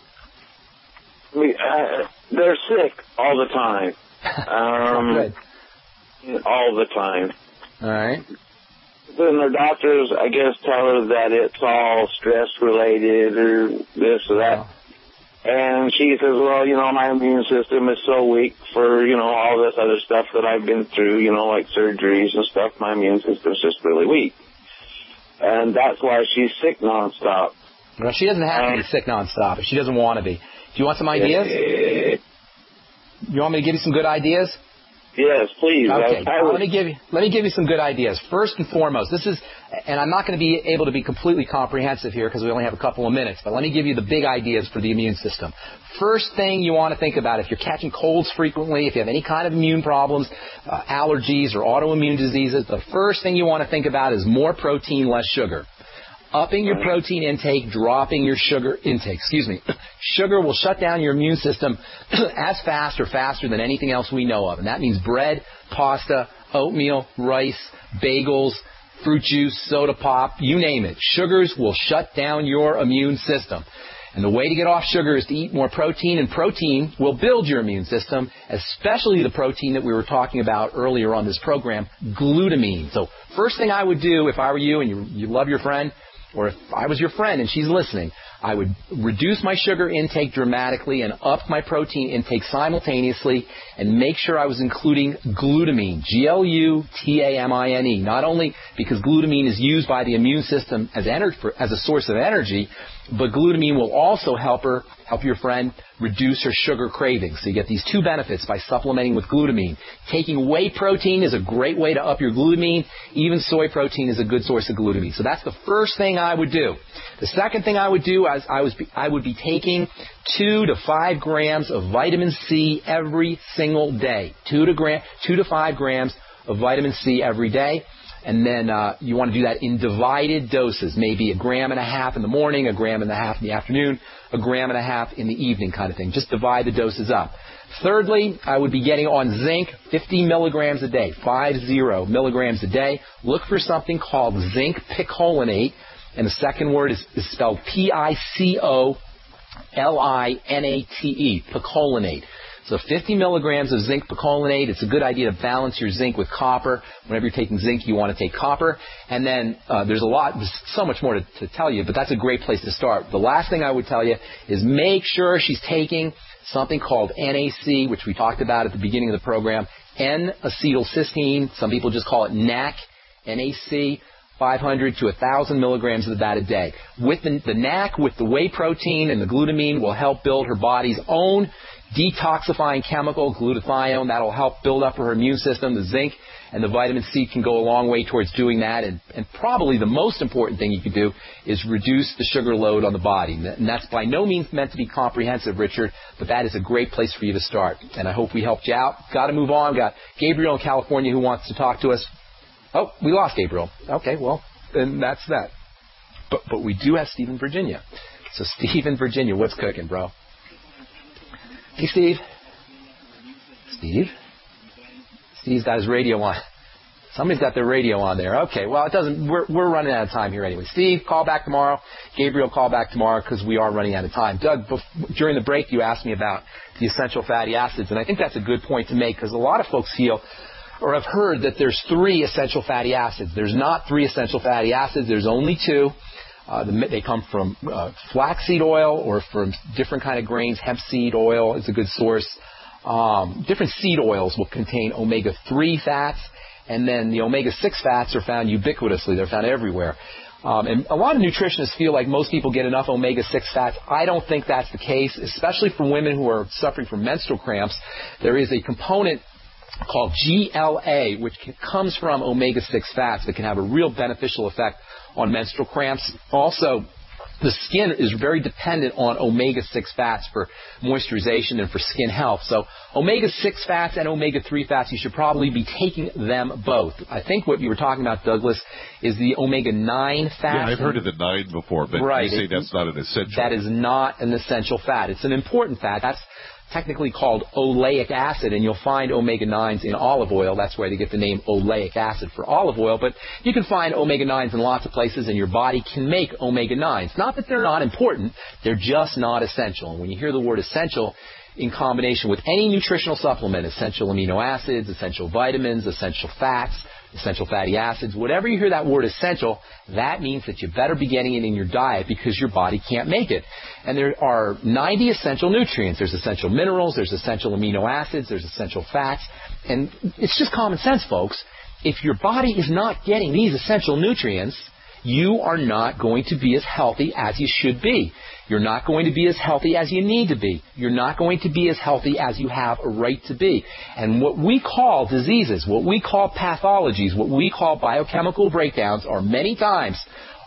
They're sick all the time. Good. All the time. All right. Then their doctors, I guess, tell her that it's all stress-related or this or that. And she says, well, my immune system is so weak for, all this other stuff that I've been through, like surgeries and stuff. My immune system's just really weak. And that's why she's sick nonstop. Well, she doesn't have to be sick nonstop if she doesn't want to be. Do you want some ideas? You want me to give you some good ideas? Yes, please. Okay. Let me give you some good ideas. First and foremost, and I'm not going to be able to be completely comprehensive here because we only have a couple of minutes, but let me give you the big ideas for the immune system. First thing you want to think about, if you're catching colds frequently, if you have any kind of immune problems, allergies or autoimmune diseases, the first thing you want to think about is more protein, less sugar. Upping your protein intake, dropping your sugar intake. Sugar will shut down your immune system as fast or faster than anything else we know of. And that means bread, pasta, oatmeal, rice, bagels, fruit juice, soda pop, you name it. Sugars will shut down your immune system. And the way to get off sugar is to eat more protein, and protein will build your immune system, especially the protein that we were talking about earlier on this program, glutamine. So first thing I would do if I were you and you love your friend, or if I was your friend and she's listening, I would reduce my sugar intake dramatically and up my protein intake simultaneously and make sure I was including glutamine, Glutamine, not only because glutamine is used by the immune system as a source of energy, but glutamine will also help your friend reduce her sugar cravings. So you get these two benefits by supplementing with glutamine. Taking whey protein is a great way to up your glutamine. Even soy protein is a good source of glutamine. So that's the first thing I would do. The second thing I would do is I would be taking 2 to 5 grams of vitamin C every single day. 2 to 5 grams of vitamin C every day. And then you want to do that in divided doses, maybe 1.5 grams in the morning, 1.5 grams in the afternoon, 1.5 grams in the evening kind of thing. Just divide the doses up. Thirdly, I would be getting on zinc 50 milligrams a day, 50 milligrams a day. Look for something called zinc picolinate, and the second word is spelled Picolinate, picolinate. So 50 milligrams of zinc picolinate. It's a good idea to balance your zinc with copper. Whenever you're taking zinc, you want to take copper. And then there's so much more to tell you, but that's a great place to start. The last thing I would tell you is make sure she's taking something called NAC, which we talked about at the beginning of the program, N-acetylcysteine. Some people just call it NAC, NAC. 500 to 1,000 milligrams of that a day. With the NAC, with the whey protein and the glutamine, will help build her body's own detoxifying chemical, glutathione. That will help build up her immune system. The zinc and the vitamin C can go a long way towards doing that. And probably the most important thing you can do is reduce the sugar load on the body. And that's by no means meant to be comprehensive, Richard, but that is a great place for you to start. And I hope we helped you out. Got to move on. Got Gabriel in California who wants to talk to us. Oh, we lost Gabriel. Okay, well, then that's that. But we do have Steve in Virginia. So Steve in Virginia, what's cooking, bro? Hey, Steve. Steve's got his radio on. Somebody's got their radio on there. Okay, well, it doesn't. We're running out of time here anyway. Steve, call back tomorrow. Gabriel, call back tomorrow because we are running out of time. Doug, during the break, you asked me about the essential fatty acids, and I think that's a good point to make because a lot of folks feel or have heard that there's 3 essential fatty acids. There's not 3 essential fatty acids. There's only 2. They come from flaxseed oil or from different kind of grains. Hemp seed oil is a good source. Different seed oils will contain omega-3 fats, and then the omega-6 fats are found ubiquitously. They're found everywhere. And a lot of nutritionists feel like most people get enough omega-6 fats. I don't think that's the case, especially for women who are suffering from menstrual cramps. There is a component called GLA, which comes from omega-6 fats that can have a real beneficial effect on menstrual cramps. Also, the skin is very dependent on omega-6 fats for moisturization and for skin health. So omega-6 fats and omega-3 fats, you should probably be taking them both. I think what you were talking about, Douglas, is the omega-9 fat. Yeah, I've heard of the 9 before, but you say that's not an essential. That is not an essential fat. It's an important fat. That's technically called oleic acid, and you'll find omega-9s in olive oil. That's where they get the name oleic acid for olive oil. But you can find omega-9s in lots of places, and your body can make omega-9s. Not that they're not important, they're just not essential. And when you hear the word essential in combination with any nutritional supplement, essential amino acids, essential vitamins, essential fats, essential fatty acids, whatever you hear that word essential, that means that you better be getting it in your diet because your body can't make it. And there are 90 essential nutrients. There's essential minerals, there's essential amino acids, there's essential fats. And it's just common sense, folks. If your body is not getting these essential nutrients, you are not going to be as healthy as you should be. You're not going to be as healthy as you need to be. You're not going to be as healthy as you have a right to be. And what we call diseases, what we call pathologies, what we call biochemical breakdowns are many times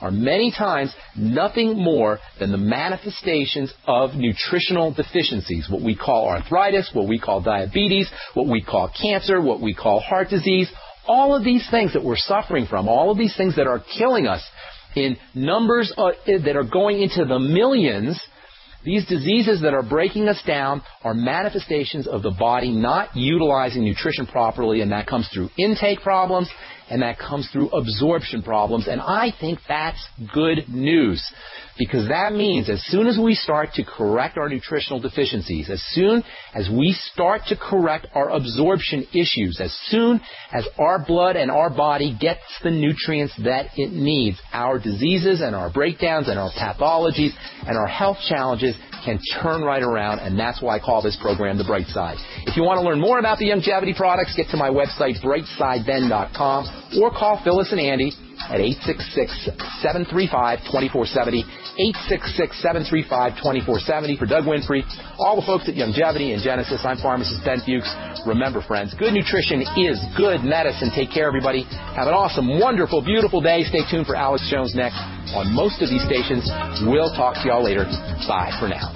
nothing more than the manifestations of nutritional deficiencies, what we call arthritis, what we call diabetes, what we call cancer, what we call heart disease. All of these things that we're suffering from, all of these things that are killing us in numbers that are going into the millions, these diseases that are breaking us down are manifestations of the body not utilizing nutrition properly, and that comes through intake problems, and that comes through absorption problems. And I think that's good news, because that means as soon as we start to correct our nutritional deficiencies, as soon as we start to correct our absorption issues, as soon as our blood and our body gets the nutrients that it needs, our diseases and our breakdowns and our pathologies and our health challenges can turn right around, and that's why I call this program The Bright Side. If you want to learn more about the Youngevity products, get to my website, brightsideben.com, or call Phyllis and Andy at 866-735-2470, 866-735-2470 for Doug Winfrey, all the folks at Youngevity and Genesis. I'm Pharmacist Ben Fuchs. Remember, friends, good nutrition is good medicine. Take care, everybody. Have an awesome, wonderful, beautiful day. Stay tuned for Alex Jones next on most of these stations. We'll talk to y'all later. Bye for now.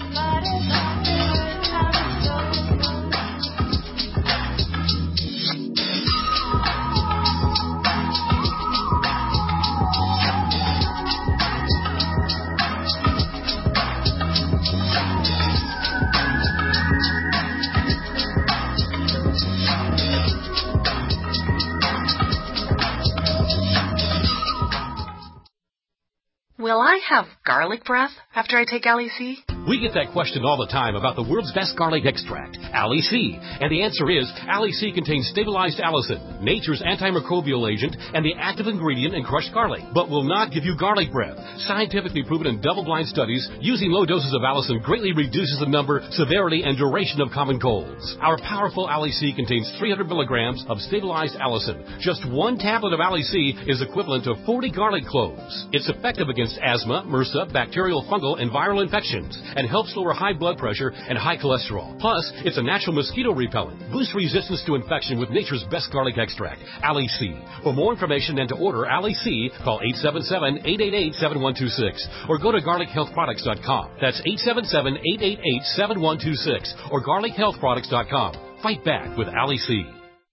Will I have garlic breath after I take LEC? We get that question all the time about the world's best garlic extract, AliC. And the answer is, AliC contains stabilized allicin, nature's antimicrobial agent, and the active ingredient in crushed garlic, but will not give you garlic breath. Scientifically proven in double-blind studies, using low doses of allicin greatly reduces the number, severity, and duration of common colds. Our powerful AliC contains 300 milligrams of stabilized allicin. Just one tablet of AliC is equivalent to 40 garlic cloves. It's effective against asthma, MRSA, bacterial, fungal, and viral infections, and helps lower high blood pressure and high cholesterol. Plus, it's a natural mosquito repellent. Boost resistance to infection with nature's best garlic extract, AliC. For more information and to order AliC, call 877-888-7126 or go to garlichealthproducts.com. That's 877-888-7126 or garlichealthproducts.com. Fight back with AliC.